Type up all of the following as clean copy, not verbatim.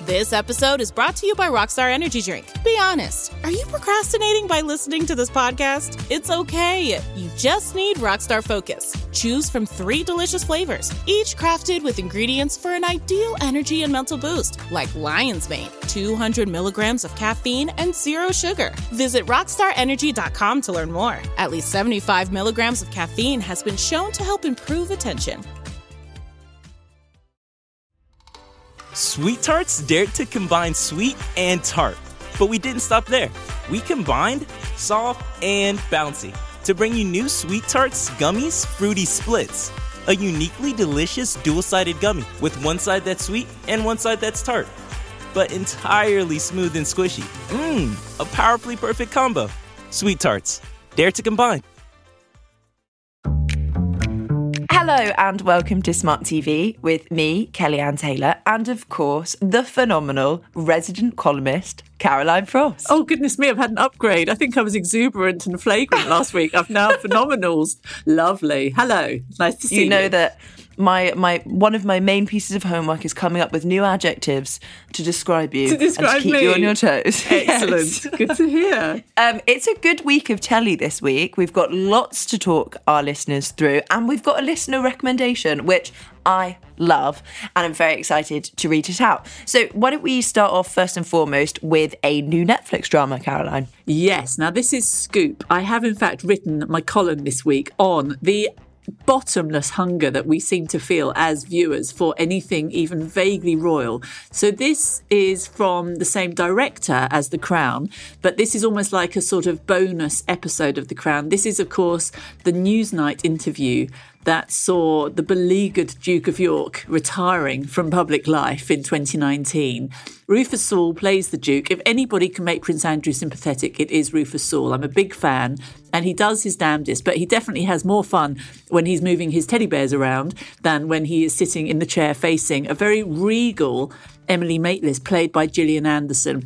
This episode is brought to you by Rockstar Energy Drink. Be honest, are you procrastinating by listening to this podcast? It's okay. You just need Rockstar Focus. Choose from 3 delicious flavors, each crafted with ingredients for an ideal energy and mental boost, like Lion's Mane, 200 milligrams of caffeine and 0 sugar. Visit rockstarenergy.com to learn more. At least 75 milligrams of caffeine has been shown to help improve attention. Sweet Tarts dared to combine sweet and tart. But we didn't stop there. We combined soft and bouncy to bring you new Sweet Tarts Gummies Fruity Splits, a uniquely delicious dual-sided gummy with one side that's sweet and one side that's tart, but entirely smooth and squishy. A powerfully perfect combo. Sweet Tarts, dare to combine. Hello and welcome to Smart TV with me, Kellyanne Taylor, and of course, the phenomenal resident columnist, Caroline Frost. Oh, goodness me, I've had an upgrade. I think I was exuberant and flagrant last week. I've now phenomenals. Lovely. Hello. Nice to see you. You know that my one of my main pieces of homework is coming up with new adjectives to describe you. To describe and to keep me. you on your toes. Excellent. Yes. Good to hear. It's a good week of telly this week. We've got lots to talk our listeners through, and we've got a listener recommendation, which I love, and I'm very excited to read it out. So why don't we start off first and foremost with a new Netflix drama, Caroline? Yes. Now, this is Scoop. I have, in fact, written my column this week on the bottomless hunger that we seem to feel as viewers for anything even vaguely royal. So this is from the same director as The Crown, but this is almost like a sort of bonus episode of The Crown. This is, of course, the Newsnight interview that saw the beleaguered Duke of York retiring from public life in 2019. Rufus Sewell plays the Duke. If anybody can make Prince Andrew sympathetic, it is Rufus Sewell. I'm a big fan, and he does his damnedest, but he definitely has more fun when he's moving his teddy bears around than when he is sitting in the chair facing a very regal Emily Maitlis, played by Gillian Anderson.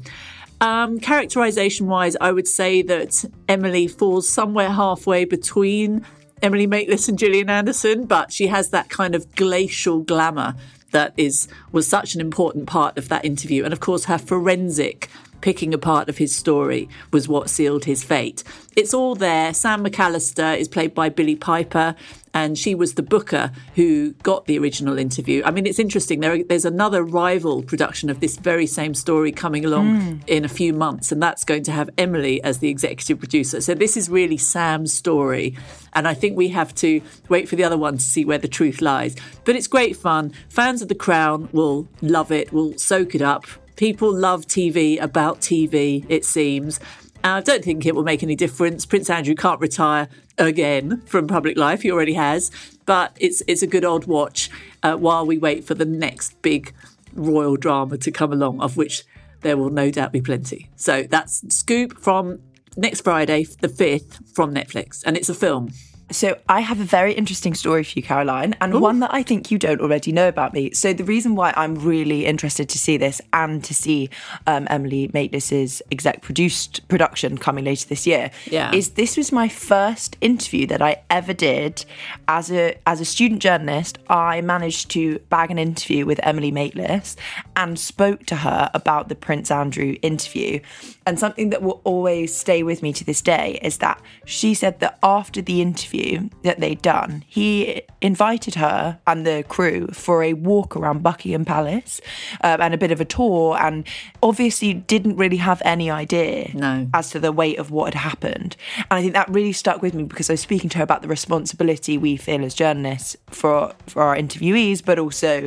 Characterisation-wise, I would say that Emily falls somewhere halfway between Emily Maitlis and Gillian Anderson, but she has that kind of glacial glamour that was such an important part of that interview. And of course, her forensic picking apart of his story was what sealed his fate. It's all there. Sam McAllister is played by Billie Piper, and she was the booker who got the original interview. I mean, it's interesting. There's another rival production of this very same story coming along in a few months, and that's going to have Emily as the executive producer. So this is really Sam's story, and I think we have to wait for the other one to see where the truth lies. But it's great fun. Fans of The Crown will love it, will soak it up. People love TV about TV, it seems. I don't think it will make any difference. Prince Andrew can't retire again from public life. He already has. But it's a good old watch while we wait for the next big royal drama to come along, of which there will no doubt be plenty. So that's Scoop from next Friday, the 5th, from Netflix. And it's a film. So I have a very interesting story for you, Caroline, and one that I think you don't already know about me. So the reason why I'm really interested to see this and to see Emily Maitlis's exec-produced production coming later this year is this was my first interview that I ever did as a student journalist. I managed to bag an interview with Emily Maitlis and spoke to her about the Prince Andrew interview. And something that will always stay with me to this day is that she said that after the interview that they'd done, he invited her and the crew for a walk around Buckingham Palace and a bit of a tour, and obviously didn't really have any idea as to the weight of what had happened. And I think that really stuck with me because I was speaking to her about the responsibility we feel as journalists for our interviewees, but also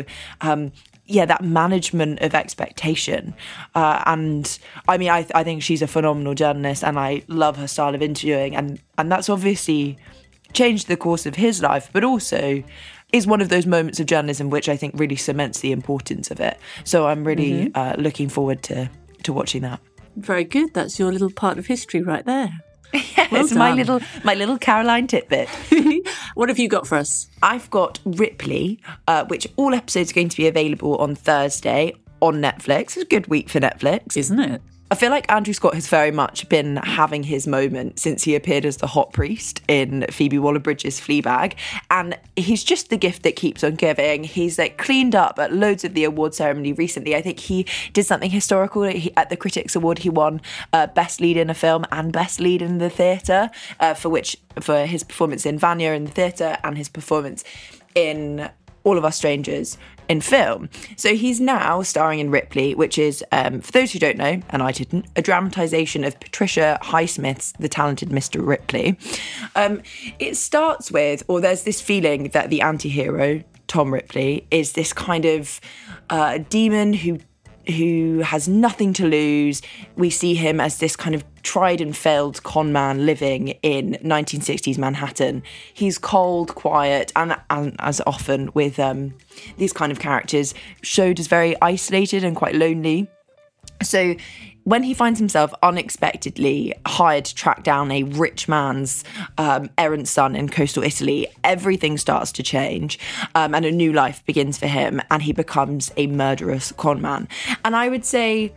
that management of expectation. And I mean, I think she's a phenomenal journalist and I love her style of interviewing. And that's obviously changed the course of his life, but also is one of those moments of journalism which I think really cements the importance of it. So I'm really looking forward to watching that. Very good. That's your little part of history right there. Yes, Well my little Caroline tidbit. What have you got for us? I've got Ripley, which all episodes are going to be available on Thursday on Netflix. It's a good week for Netflix. Isn't it? I feel like Andrew Scott has very much been having his moment since he appeared as the hot priest in Phoebe Waller-Bridge's Fleabag. And he's just the gift that keeps on giving. He's like cleaned up at loads of the award ceremony recently. I think he did something historical. At the Critics Award, he won Best Lead in a Film and Best Lead in the Theatre, for his performance in Vanya in the theatre and his performance in All of Us Strangers in film. So he's now starring in Ripley, which is, for those who don't know, and I didn't, a dramatisation of Patricia Highsmith's The Talented Mr. Ripley. It starts with, or there's this feeling that the anti-hero, Tom Ripley, is this kind of demon who has nothing to lose. We see him as this kind of tried and failed con man living in 1960s Manhattan. He's cold, quiet, and as often with these kind of characters, showed as very isolated and quite lonely. So when he finds himself unexpectedly hired to track down a rich man's errant son in coastal Italy, everything starts to change and a new life begins for him, and he becomes a murderous con man. And I would say,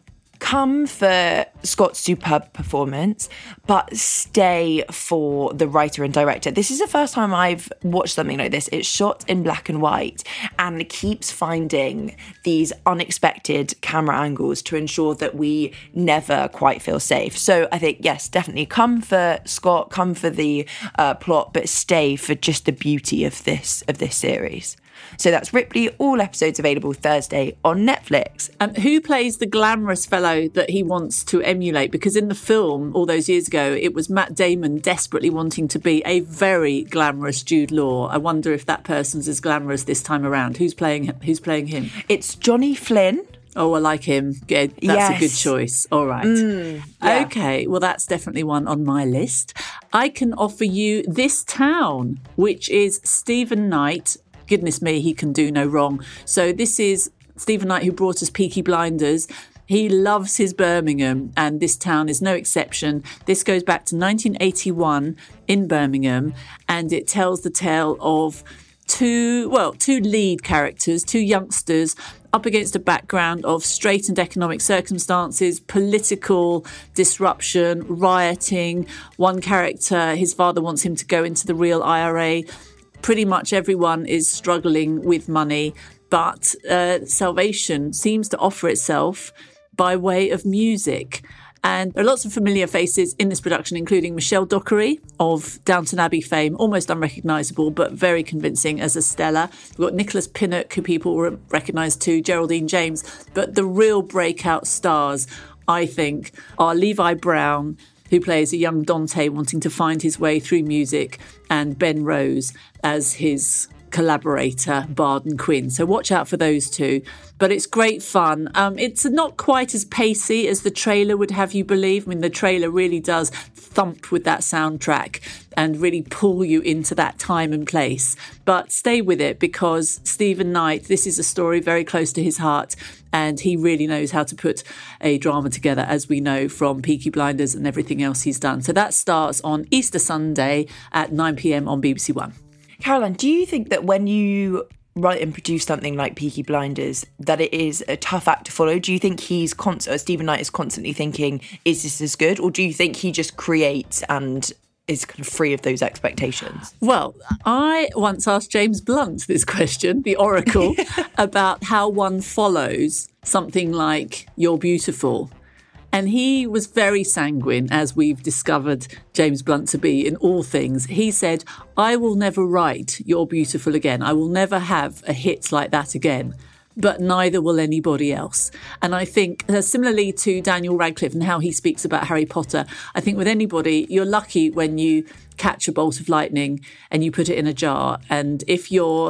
come for Scott's superb performance, but stay for the writer and director. This is the first time I've watched something like this. It's shot in black and white and it keeps finding these unexpected camera angles to ensure that we never quite feel safe. So I think, yes, definitely come for Scott, come for the plot, but stay for just the beauty of this series. So that's Ripley, all episodes available Thursday on Netflix. And who plays the glamorous fellow that he wants to emulate? Because in the film, all those years ago, it was Matt Damon desperately wanting to be a very glamorous Jude Law. I wonder if that person's as glamorous this time around. Who's playing him? It's Johnny Flynn. Oh, I like him. Good. That's a good choice. All right. Yeah. Okay. Well, that's definitely one on my list. I can offer you This Town, which is Stephen Knight. Goodness me, he can do no wrong. So this is Stephen Knight, who brought us Peaky Blinders. He loves his Birmingham, and This Town is no exception. This goes back to 1981 in Birmingham, and it tells the tale of two lead characters, two youngsters, up against a background of straitened economic circumstances, political disruption, rioting. One character, his father wants him to go into the real IRA. Pretty much everyone is struggling with money, but salvation seems to offer itself by way of music. And there are lots of familiar faces in this production, including Michelle Dockery of Downton Abbey fame, almost unrecognisable, but very convincing as Estella. We've got Nicholas Pinnock, who people will recognise too, Geraldine James. But the real breakout stars, I think, are Levi Brown, who plays a young Dante wanting to find his way through music, and Ben Rose as his collaborator, Barden Quinn. So watch out for those two. But it's great fun. It's not quite as pacey as the trailer would have you believe. I mean, the trailer really does thump with that soundtrack and really pull you into that time and place. But stay with it, because Stephen Knight, this is a story very close to his heart, and he really knows how to put a drama together, as we know from Peaky Blinders and everything else he's done. So that starts on Easter Sunday at 9 p.m. on BBC One. Caroline, do you think that when you write and produce something like Peaky Blinders, that it is a tough act to follow? Do you think Stephen Knight is constantly thinking, is this as good? Or do you think he just creates and is kind of free of those expectations? Well, I once asked James Blunt this question, the Oracle, about how one follows something like You're Beautiful. And he was very sanguine, as we've discovered James Blunt to be in all things. He said, I will never write You're Beautiful again. I will never have a hit like that again. But neither will anybody else. And I think, similarly to Daniel Radcliffe and how he speaks about Harry Potter, I think with anybody, you're lucky when you catch a bolt of lightning and you put it in a jar. And if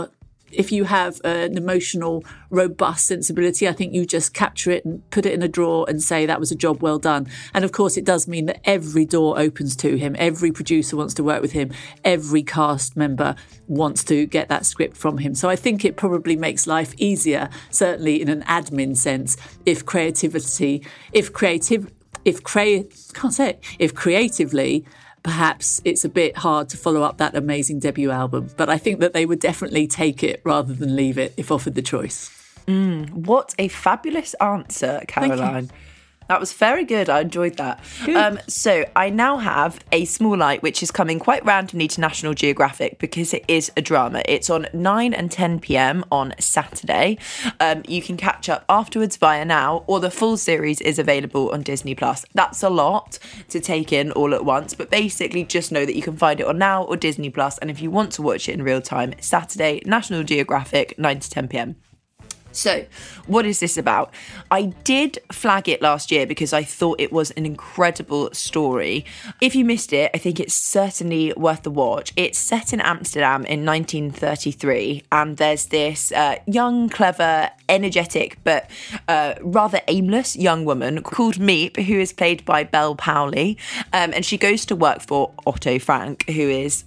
you have an emotional, robust sensibility, I think you just capture it and put it in a drawer and say that was a job well done. And of course, it does mean that every door opens to him. Every producer wants to work with him. Every cast member wants to get that script from him. So I think it probably makes life easier, certainly in an admin sense, if creatively, perhaps it's a bit hard to follow up that amazing debut album. But I think that they would definitely take it rather than leave it if offered the choice. What a fabulous answer, Caroline. That was very good. I enjoyed that. So I now have A Small Light, which is coming quite randomly to National Geographic because it is a drama. It's on 9 and 10 p.m. on Saturday. You can catch up afterwards via Now, or the full series is available on Disney+. That's a lot to take in all at once, but basically just know that you can find it on Now or Disney+. And if you want to watch it in real time, Saturday, National Geographic, 9 to 10 p.m. So, what is this about? I did flag it last year because I thought it was an incredible story. If you missed it, I think it's certainly worth the watch. It's set in Amsterdam in 1933, and there's this young, clever, energetic, but rather aimless young woman called Miep, who is played by Belle Powley, and she goes to work for Otto Frank, who is,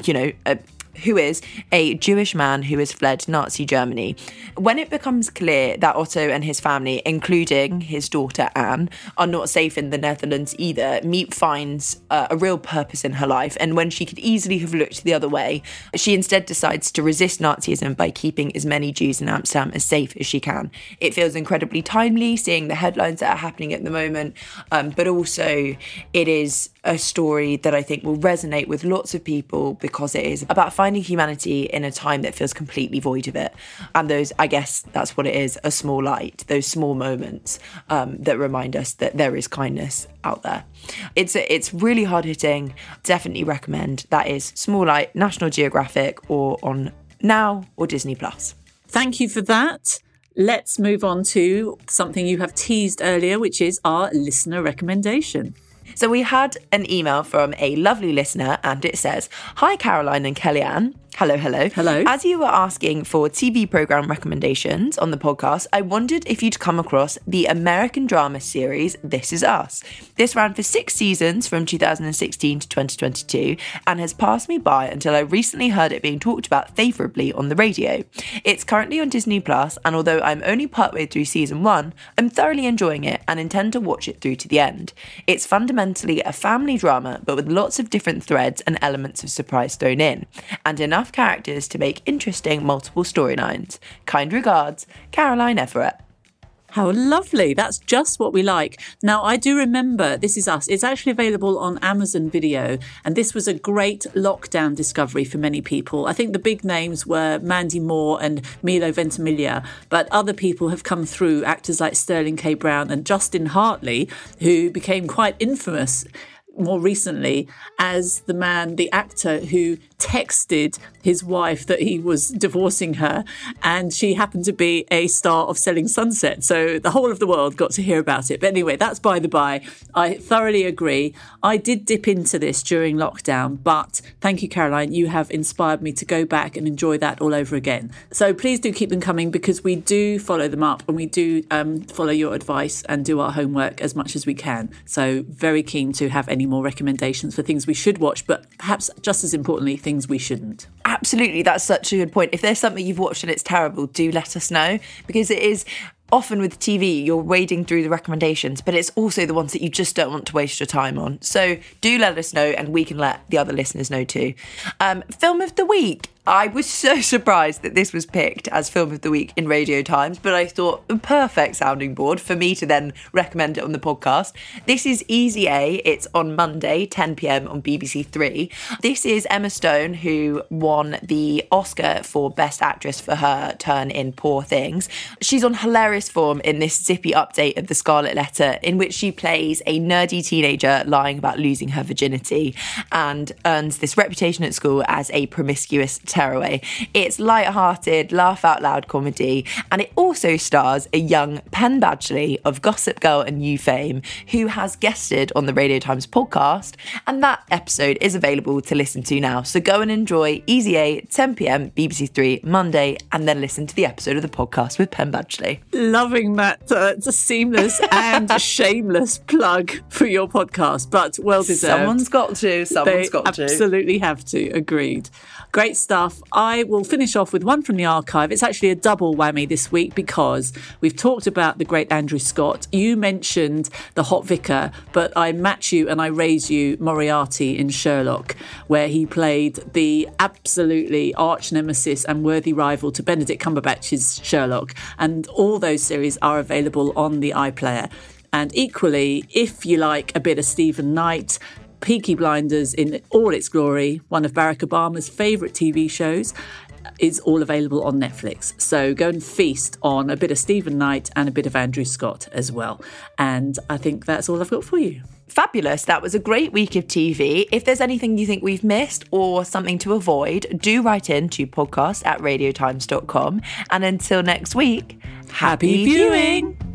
who is a Jewish man who has fled Nazi Germany. When it becomes clear that Otto and his family, including his daughter Anne, are not safe in the Netherlands either, Miep finds a real purpose in her life. And when she could easily have looked the other way, she instead decides to resist Nazism by keeping as many Jews in Amsterdam as safe as she can. It feels incredibly timely, seeing the headlines that are happening at the moment, but also it is a story that I think will resonate with lots of people because it is about finding humanity in a time that feels completely void of it. And those, I guess that's what it is, a small light, those small moments that remind us that there is kindness out there. It's really hard hitting. Definitely recommend. That is Small Light, National Geographic, or on Now or Disney+. Thank you for that. Let's move on to something you have teased earlier, which is our listener recommendation. So we had an email from a lovely listener, and it says, "Hi Caroline and Kellyanne. Hello. Hello. As you were asking for TV programme recommendations on the podcast, I wondered if you'd come across the American drama series This Is Us. This ran for 6 seasons from 2016 to 2022 and has passed me by until I recently heard it being talked about favourably on the radio. It's currently on Disney+, and although I'm only partway through season 1, I'm thoroughly enjoying it and intend to watch it through to the end. It's fundamentally a family drama, but with lots of different threads and elements of surprise thrown in, and enough characters to make interesting multiple storylines. Kind regards, Caroline Everett." How lovely. That's just what we like. Now, I do remember This Is Us. It's actually available on Amazon Video, and this was a great lockdown discovery for many people. I think the big names were Mandy Moore and Milo Ventimiglia, but other people have come through, actors like Sterling K. Brown and Justin Hartley, who became quite infamous more recently as the actor who texted his wife that he was divorcing her, and she happened to be a star of Selling Sunset. So the whole of the world got to hear about it. But anyway, that's by the by. I thoroughly agree. I did dip into this during lockdown, but thank you, Caroline. You have inspired me to go back and enjoy that all over again. So please do keep them coming, because we do follow them up and we do follow your advice and do our homework as much as we can. So very keen to have any more recommendations for things we should watch, but perhaps just as importantly, things we shouldn't. Absolutely, that's such a good point. If there's something you've watched and it's terrible, do let us know, because it is often with TV, you're wading through the recommendations, but it's also the ones that you just don't want to waste your time on. So do let us know, and we can let the other listeners know too. Film of the week. I was so surprised that this was picked as Film of the Week in Radio Times, but I thought a perfect sounding board for me to then recommend it on the podcast. This is Easy A. It's on Monday, 10 p.m. on BBC Three. This is Emma Stone, who won the Oscar for Best Actress for her turn in Poor Things. She's on hilarious form in this zippy update of The Scarlet Letter, in which she plays a nerdy teenager lying about losing her virginity and earns this reputation at school as a promiscuous tearaway. It's light-hearted, laugh-out-loud comedy, and it also stars a young Penn Badgley of Gossip Girl and You fame, who has guested on the Radio Times podcast, and that episode is available to listen to now. So go and enjoy Easy A, 10 p.m, BBC Three, Monday, and then listen to the episode of the podcast with Penn Badgley. Loving that it's a seamless and shameless plug for your podcast, but well deserved. Someone's got to. They absolutely have to. Agreed. Great stuff. I will finish off with one from the archive. It's actually a double whammy this week, because we've talked about the great Andrew Scott. You mentioned The Hot Vicar, but I match you and I raise you Moriarty in Sherlock, where he played the absolutely arch nemesis and worthy rival to Benedict Cumberbatch's Sherlock. And all those series are available on the iPlayer. And equally, if you like a bit of Stephen Knight, Peaky Blinders in all its glory, one of Barack Obama's favourite TV shows, is all available on Netflix. So go and feast on a bit of Stephen Knight and a bit of Andrew Scott as well. And I think that's all I've got for you. Fabulous. That was a great week of TV. If there's anything you think we've missed or something to avoid, do write in to podcast@radiotimes.com. And until next week, happy viewing!